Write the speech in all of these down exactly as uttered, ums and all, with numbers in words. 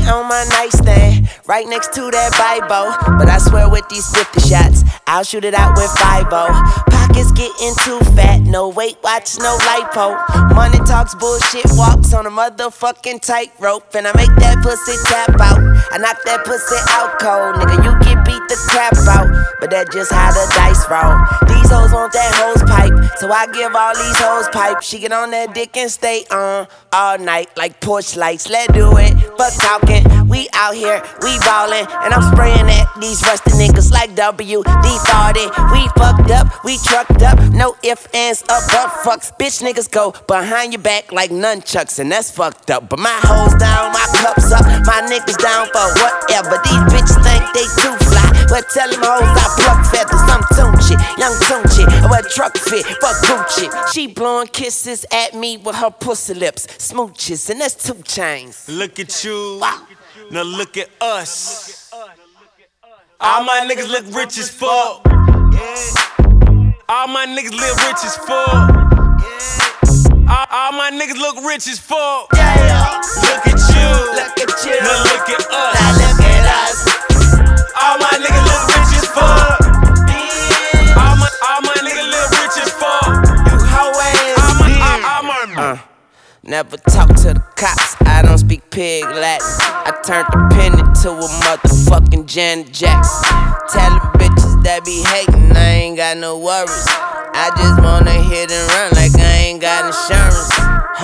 chain on my nightstand, right next to that Bible. But I swear with these fifty shots, I'll shoot it out with five oh. Pockets getting too fat, no Weight Watch, no lipo. Money talks, bullshit walks on a motherfucking tightrope. And I make that pussy tap out, I knock that pussy out cold. Nigga, you get beat the crap out, but that just how the dice roll. These hoes want that hose pipe, so I give all these hoes pipe. She get on that dick and stay on all night like porch lights. Let's do it, fuck talking. We out here, we ballin', and I'm spraying at these rusty niggas like W D forty. We fucked up, we trucked up, no ifs, ands, or but fucks. Bitch niggas go behind your back like nunchucks, and that's fucked up. But my hoes down, my cups up, my niggas down for whatever. These bitches think they too fly, but tell them hoes I pluck feathers. I'm Tunchi, young Tunchi, I wear truck fit, fuck Gucci. She blowing kisses at me with her pussy lips, smooches, and that's two chains. Look at you, wow. Now look at us. All my niggas look rich as fuck. All my niggas live rich as fuck. All, all my niggas look rich as fuck. Look at you, Look at you, now look at us. now look at us. All my niggas look rich as fuck. All my, all my niggas live rich as fuck. You hoe ass. All my, all, all my. Uh, never talk to the cops, I don't speak pig Latin. I turned the pen into a motherfucking Janet Jackson. Tell the bitches that be hatin', I ain't got no worries. I just wanna hit and run like I ain't got insurance.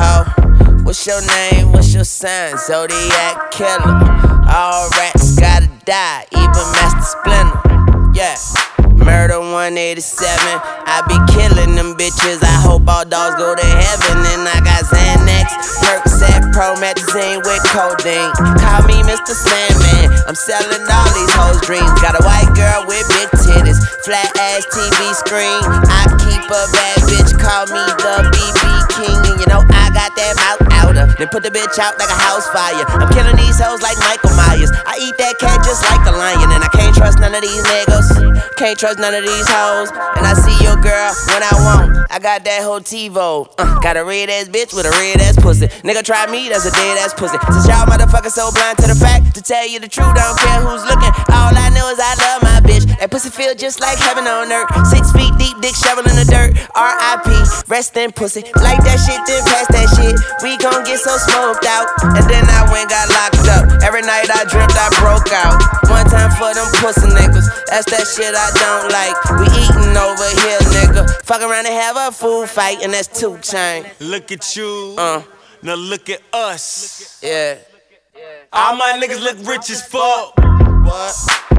Ho, what's your name, what's your sign? Zodiac killer. All rats gotta die, even Master Splinter. Yeah. Murder one eighty-seven, I be killing them bitches. I hope all dogs go to heaven. And I got Xanax, Percocet, Promethazine with codeine. Call me Mister Sandman, I'm selling all these hoes' dreams. Got a white girl with big titties, flat ass T V screen. I keep a bad bitch, call me the B B King. And you know I got that mouth outer, then put the bitch out like a house fire. I'm killing these hoes like Michael Myers. I eat that cat just like a lion. And I can't trust none of these niggas, can't trust none of these hoes. And I see your girl when I want, I got that whole TiVo. uh, Got a red ass bitch with a red ass pussy. Nigga try me, that's a dead ass pussy. Since y'all motherfuckers so blind to the fact, to tell you the truth, don't care who's looking. All I know is I love my bitch. That pussy feel just like heaven on earth. Six feet deep, dick shovel in the dirt. R I P, rest in pussy. Like that shit, then pass that shit. We gon' get so smoked out. And then I went got locked up. Every night I dreamt I broke out. One time for them pussy niggas, that's that shit I don't like. We eatin' over here, nigga. Fuck around and have a food fight, and that's two chain. Look at you, Uh, now look at us. yeah. All my niggas look rich as fuck. What?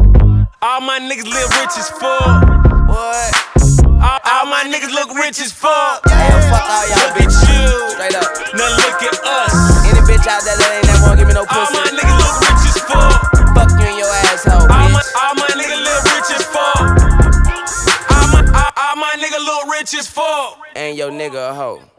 All my niggas live rich as fuck. What? All, all my niggas look rich as fuck. Yeah, fuck all y'all Look at bitches. you, Straight up. now look at us. Any bitch out there that ain't that won't give me no All pussy, my niggas look rich as fuck. fuck you and your asshole, All my, bitch. all my niggas live rich as fuck. All my, all, all my niggas look rich as fuck. And your nigga a hoe.